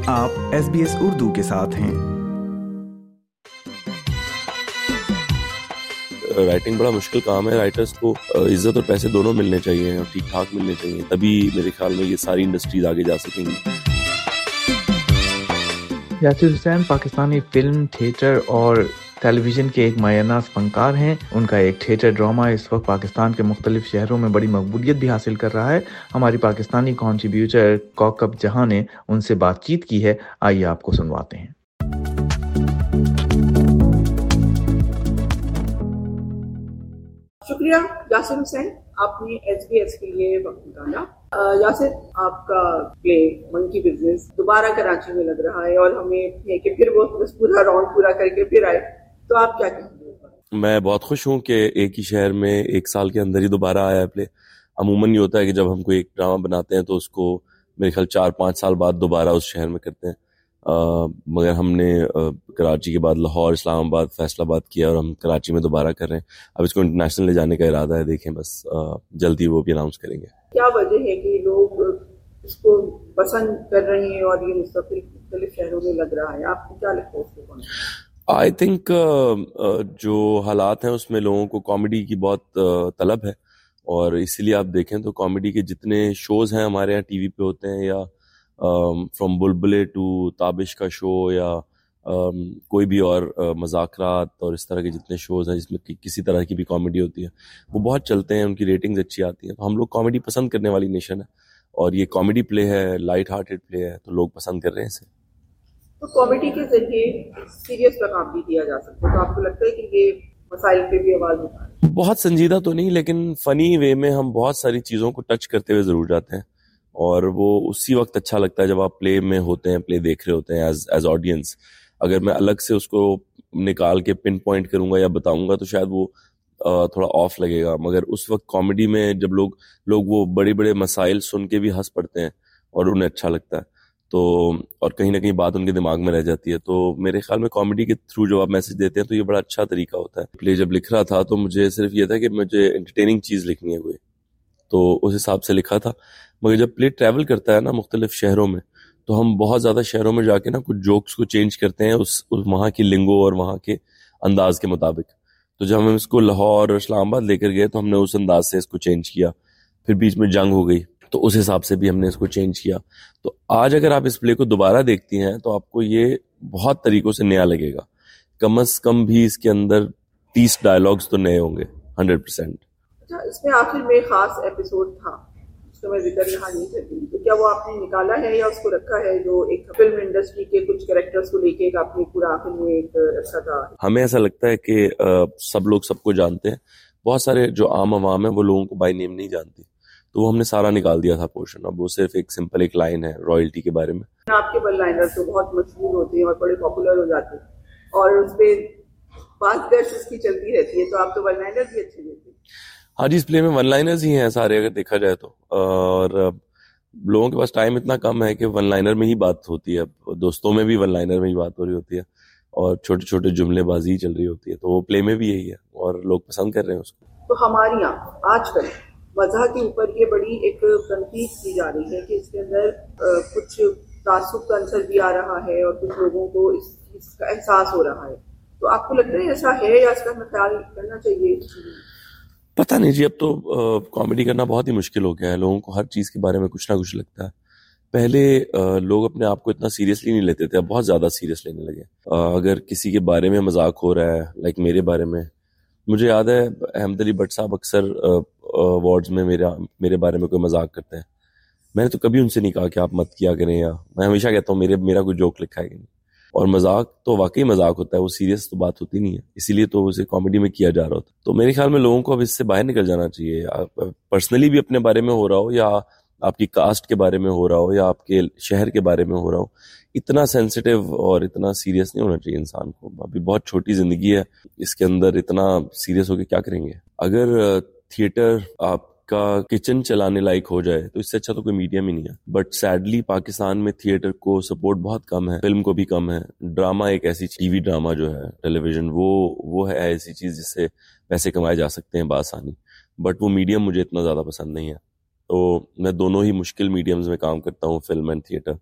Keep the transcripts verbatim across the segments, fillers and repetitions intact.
आप S B S Urdu के साथ हैं। राइटिंग बड़ा मुश्किल काम है। राइटर्स को इज्जत और पैसे दोनों मिलने चाहिए और ठीक ठाक मिलने चाहिए, तभी मेरे ख्याल में ये सारी इंडस्ट्रीज आगे जा सकेंगी। यासिर हुसैन पाकिस्तानी फिल्म, थिएटर और टेलीविज़न के एक मायनाज फनकार हैं। उनका एक थिएटर ड्रामा इस वक्त पाकिस्तान के मुख्तलिफ शहरों में बड़ी मकबूलियत भी हासिल कर रहा है। हमारी पाकिस्तानी कॉन्ट्रीब्यूटर कौकब जहां ने उनसे बातचीत की है, आइए आपको सुनवाते हैं। शुक्रिया यासिर हुसैन, आपने एस बी एस के लिए वक्त निकाला। यासिर, आपका प्ले मंकी बिजनेस दोबारा कराची में लग रहा है और हमें है कि फिर वो बस पूरा राउंड पूरा करके फिर आए, तो आप क्या कहेंगे? मैं बहुत खुश हूँ कि एक ही शहर में एक साल के अंदर ही दोबारा आया है प्ले। अमूमन ये होता है कि जब हम कोई एक ड्रामा बनाते हैं तो उसको मेरे ख्याल चार पाँच साल बाद दोबारा उस शहर में करते हैं। Uh, मगर हमने uh, कराची के बाद लाहौर, इस्लामाबाद, फैसलाबाद किया और हम कराची में दोबारा कर रहे हैं। अब इसको इंटरनेशनल ले जाने का इरादा है, देखें बस uh, जल्दी वो भी अनाउंस करेंगे। क्या वजह है कि लोग इसको पसंद कर रहे हैं और ये मुस्तकिल मुख्तलिफ शहरों में लग रहा है? आपको क्या लगता है इसको? आई थिंक uh, uh, जो हालात हैं उसमें लोगों को कॉमेडी की बहुत uh, तलब है और इसीलिए आप देखें तो कॉमेडी के जितने शोज़ हैं हमारे यहाँ टीवी पे होते हैं, या फ्रॉम बुलबुले टू ताबिश का शो या um, कोई भी और uh, मज़ाकरात और इस तरह के जितने शोज़ हैं जिसमें कि, किसी तरह की भी कॉमेडी होती है, वो बहुत चलते हैं, उनकी रेटिंग्स अच्छी आती हैं। तो हम लोग कॉमेडी पसंद करने वाली नेशन है और ये कॉमेडी प्ले है, लाइट हार्टेड प्ले है, तो लोग पसंद कर रहे हैं इसे। तो कॉमेडी के जरिए सीरियस पैगाम भी दिया जा सकता है, तो आपको लगता है कि ये मसाइल पे भी आवाज़ उठा है? बहुत संजीदा तो नहीं, लेकिन फ़नी वे में हम बहुत सारी चीज़ों को टच करते हुए ज़रूर जाते हैं और वो उसी वक्त अच्छा लगता है जब आप प्ले में होते हैं, प्ले देख रहे होते हैं एज एज ऑडियंस। अगर मैं अलग से उसको निकाल के पिन पॉइंट करूंगा या बताऊंगा तो शायद वो थोड़ा ऑफ लगेगा, मगर उस वक्त कॉमेडी में जब लोग लोग वो बड़े बड़े मसाइल सुन के भी हंस पड़ते हैं और उन्हें अच्छा लगता है, तो और कहीं ना कहीं बात उनके दिमाग में रह जाती है। तो मेरे ख्याल में कॉमेडी के थ्रू जब आप मैसेज देते हैं तो ये बड़ा अच्छा तरीका होता है। प्ले जब लिख रहा था तो मुझे सिर्फ ये था कि मुझे एंटरटेनिंग चीज़ लिखनी है कोई, तो उस हिसाब से लिखा था। मगर जब प्ले ट्रैवल करता है ना मुख्तलिफ शहरों में, तो हम बहुत ज़्यादा शहरों में जाके ना कुछ जोक्स को चेंज करते हैं उस, उस वहाँ की लिंगो और वहाँ के अंदाज के मुताबिक। तो जब हम इसको लाहौर और इस्लामाबाद लेकर गए तो हमने उस अंदाज से इसको चेंज किया। फिर बीच में जंग हो गई तो उस हिसाब से भी हमने इसको चेंज किया। तो आज अगर आप इस प्ले को दोबारा देखती हैं तो आपको ये बहुत तरीकों से नया लगेगा। कम अज कम भी इसके अंदर तीस डायलॉग्स तो नए होंगे, हंड्रेड परसेंट। अच्छा, इसमें आखिर में खास एपिसोड था उसका मैं जिक्र यहाँ नहीं करती, तो क्या वो आपने निकाला है या उसको रखा है जो एक फिल्म इंडस्ट्री के कुछ कैरेक्टर्स को लेके एक आपने पूरा आखिर में एक रखा था? हमें ऐसा लगता है कि आ, सब लोग सबको जानते हैं, बहुत सारे जो आम आवाम है वो लोगों को बाय नेम नहीं जानती, तो वो हमने सारा निकाल दिया था पोर्शन। अब वो सिर्फ एक सिंपल एक लाइन है रॉयल्टी के बारे में। आपके वन लाइनर तो बहुत मशहूर होते हैं और बड़े पॉपुलर हो जाते हैं और उसपे बात दर्ज उसकी चलती रहती है, तो आप तो वन लाइनर भी अच्छे देते हैं। हाँ जी, इस प्ले में वन लाइनर्स ही हैं सारे अगर देखा जाए तो, और लोगों के पास टाइम इतना कम है कि वन लाइनर में ही बात होती है। दोस्तों में भी वन लाइनर में ही बात हो रही होती है और छोटे छोटे जुमलेबाजी चल रही होती है, तो वो प्ले में भी यही है और लोग पसंद कर रहे हैं उसको। तो हमारे यहाँ आजकल मज़ाह के ऊपर ये बड़ी एक तनकीद की जा रही है कि इसके अंदर कुछ तासुब का अंसर भी आ रहा है और कुछ लोगों को इस चीज़ का एहसास हो रहा है, तो आपको लगता है ऐसा है या इसका ख्याल करना चाहिए? पता नहीं जी, अब तो कॉमेडी करना बहुत ही मुश्किल हो गया है। लोगों को हर चीज़ के बारे में कुछ ना कुछ लगता है। पहले आ, लोग अपने आप को इतना सीरियसली नहीं लेते थे, अब बहुत ज़्यादा सीरियस लेने लगे। आ, अगर किसी के बारे में मजाक हो रहा है, लाइक मेरे बारे में, मुझे याद है अहमद अली भट्ट साहब अक्सर अवार्ड्स में मेरा मेरे बारे में कोई मजाक करते हैं। मैंने तो कभी उनसे नहीं कहा कि आप मत किया करें, या मैं हमेशा कहता हूँ मेरे मेरा कोई जोक लिखा है कि नहीं। और मजाक तो वाकई मजाक होता है, वो सीरियस तो बात होती नहीं है, इसीलिए तो उसे कॉमेडी में किया जा रहा होता है। तो मेरे ख्याल में लोगों को अब इससे बाहर निकल जाना चाहिए। पर्सनली भी अपने बारे में हो रहा हो, या आपकी कास्ट के बारे में हो रहा हो, या आपके शहर के बारे में हो रहा हो, इतना सेंसिटिव और इतना सीरियस नहीं होना चाहिए इंसान को। अभी बहुत छोटी जिंदगी है, इसके अंदर इतना सीरियस होकर क्या करेंगे? अगर थिएटर आप का किचन चलाने लायक हो जाए तो इससे अच्छा तो कोई मीडियम ही नहीं है। बट सैडली पाकिस्तान में थिएटर को सपोर्ट बहुत कम है, फिल्म को भी कम है। ड्रामा एक ऐसी टीवी ड्रामा जो है टेलीविजन, वो वो है ऐसी चीज जिससे पैसे कमाए जा सकते हैं बासानी, बट वो मीडियम मुझे इतना ज्यादा पसंद नहीं है। तो मैं दोनों ही मुश्किल मीडियम्स में काम करता हूँ, फिल्म एंड थिएटर,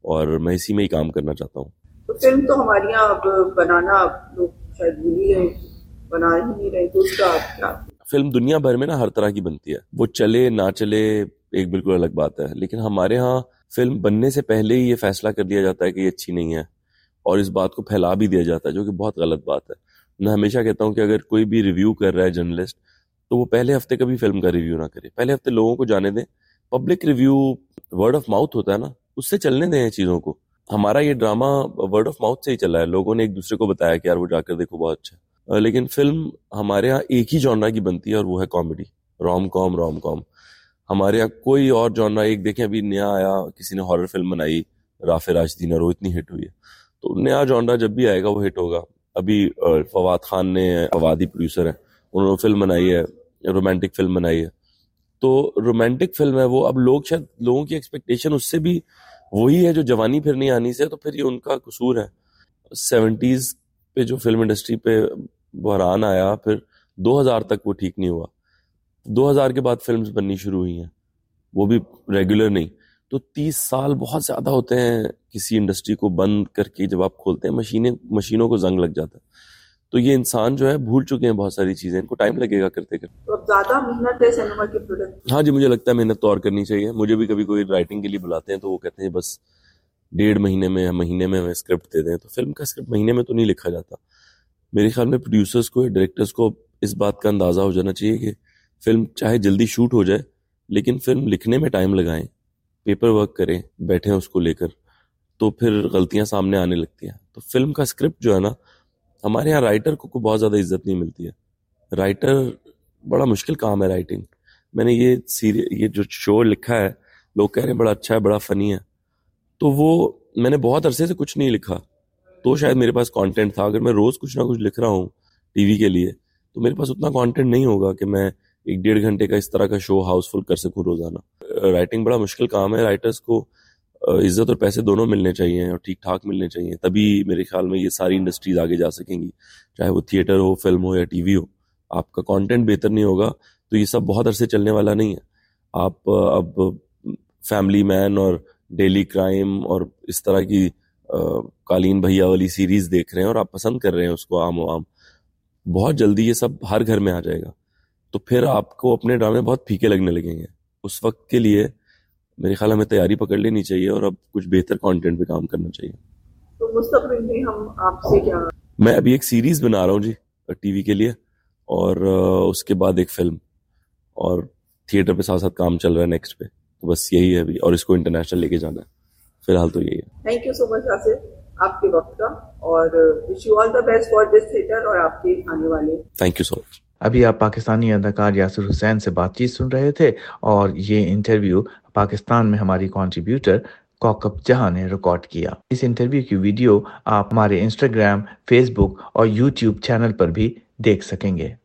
और मैं इसी में ही काम करना चाहता हूँ। तो फिल्म तो हमारे यहाँ अब बनाना लोग शायद भूल ही गए, बना ही नहीं रहे, तो उसका क्या? फिल्म दुनिया भर में ना हर तरह की बनती है, वो चले ना चले एक बिल्कुल अलग बात है, लेकिन हमारे यहाँ फिल्म बनने से पहले ही ये फैसला कर दिया जाता है कि ये अच्छी नहीं है और इस बात को फैला भी दिया जाता है, जो कि बहुत गलत बात है। मैं हमेशा कहता हूँ कि अगर कोई भी रिव्यू कर रहा है जर्नलिस्ट, तो वो पहले हफ्ते कभी फिल्म का रिव्यू ना करे, पहले हफ्ते लोगों को जाने दें। Public review word of mouth होता है ना, उससे चलने दें चीज़ों को। हमारा ये ड्रामा वर्ड ऑफ माउथ से ही चला है, लोगों ने एक दूसरे को बताया कि यार वो जाकर देखो बहुत अच्छा। लेकिन फिल्म हमारे यहाँ एक ही जॉनरा की बनती है और वो है comedy, rom com rom com. हमारे यहाँ कोई और जॉनरा, एक देखें अभी नया आया, किसी ने हॉरर फिल्म बनाई राफे राशिदीन और वो इतनी हिट हुई है, तो नया जॉनरा जब भी आएगा वो हिट होगा। अभी फवाद खान ने, फवादी प्रोड्यूसर है, उन्होंने फिल्म बनाई है, रोमांटिक फिल्म बनाई है, तो रोमांटिक फिल्म है वो। अब लोग शायद, लोगों की एक्सपेक्टेशन उससे भी वही है जो जवानी फिर नहीं आनी से, तो फिर ये उनका कसूर है। सेवेंटीज पे जो फिल्म इंडस्ट्री पे बहरान आया, फिर दो हज़ार तक वो ठीक नहीं हुआ। दो हज़ार के बाद फिल्म्स बननी शुरू हुई हैं, वो भी रेगुलर नहीं। तो तीस साल बहुत ज्यादा होते हैं किसी इंडस्ट्री को बंद करके, जब आप खोलते हैं मशीनें, मशीनों को जंग लग जाता है। तो ये इंसान जो है भूल चुके हैं बहुत सारी चीजें, इनको टाइम लगेगा करते करते। तो अब ज्यादा मेहनत है सिनेमा के प्रोडक्ट? हाँ जी, मुझे लगता है मेहनत तो और करनी चाहिए। मुझे भी कभी कोई राइटिंग के लिए बुलाते हैं तो वो कहते हैं बस डेढ़ महीने में या महीने में हमें स्क्रिप्ट दे दें, तो फिल्म का स्क्रिप्ट महीने में तो नहीं लिखा जाता। मेरे ख्याल में प्रोड्यूसर्स को, डायरेक्टर्स को इस बात का अंदाजा हो जाना चाहिए कि फिल्म चाहे जल्दी शूट हो जाए, लेकिन फिल्म लिखने में टाइम लगाएं, पेपर वर्क करें, बैठें उसको लेकर, तो फिर गलतियां सामने आने लगती हैं। तो फिल्म का स्क्रिप्ट जो है ना, हमारे यहाँ राइटर को, को बहुत ज़्यादा इज्जत नहीं मिलती है। राइटर बड़ा मुश्किल काम है राइटिंग। मैंने ये सीरियल, ये जो शो लिखा है, लोग कह रहे हैं बड़ा अच्छा है, बड़ा फनी है, तो वो मैंने बहुत अरसे से कुछ नहीं लिखा, तो शायद मेरे पास कंटेंट था। अगर मैं रोज़ कुछ ना कुछ लिख रहा हूँ टीवी के लिए, तो मेरे पास उतना कंटेंट नहीं होगा कि मैं एक डेढ़ घंटे का इस तरह का शो हाउसफुल कर सकूँ रोजाना। राइटिंग बड़ा मुश्किल काम है। राइटर्स को इज्जत और पैसे दोनों मिलने चाहिए और ठीक ठाक मिलने चाहिए, तभी मेरे ख्याल में ये सारी इंडस्ट्रीज आगे जा सकेंगी, चाहे वो थिएटर हो, फिल्म हो या टीवी हो। आपका कंटेंट बेहतर नहीं होगा तो ये सब बहुत अरसे चलने वाला नहीं है। आप अब फैमिली मैन और डेली क्राइम और इस तरह की कालीन भैया वाली सीरीज देख रहे हैं और आप पसंद कर रहे हैं उसको आम आम, बहुत जल्दी ये सब हर घर में आ जाएगा, तो फिर आपको अपने ड्रामे बहुत फीके लगने लगेंगे। उस वक्त के लिए मेरे ख्याल हमें तैयारी पकड़ लेनी चाहिए और अब कुछ बेहतर कंटेंट पे काम करना चाहिए। तो मुस्तकबिल में हम आपसे क्या? मैं अभी एक सीरीज बना रहा हूँ जी टीवी के लिए, और उसके बाद एक फिल्म, और थिएटर पे साथ साथ काम चल रहा है नेक्स्ट पे, तो बस यही है अभी, और इसको इंटरनेशनल लेके जाना है। फिलहाल तो यही है। Thank you so much Asif आपके वक्त का, और wish you all the best for this theatre और आपके आने वाले। Thank you so much. अभी आप पाकिस्तानी अदाकार यासिर हुसैन से बातचीत सुन रहे थे, और ये इंटरव्यू पाकिस्तान में हमारी कंट्रीब्यूटर कौकब जहां ने रिकॉर्ड किया। इस इंटरव्यू की वीडियो आप हमारे इंस्टाग्राम, फेसबुक और यूट्यूब चैनल पर भी देख सकेंगे।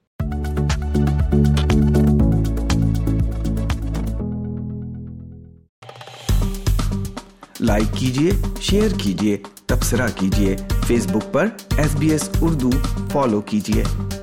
लाइक कीजिए, शेयर कीजिए, तबसरा कीजिए। फेसबुक पर S B S Urdu follow कीजिए।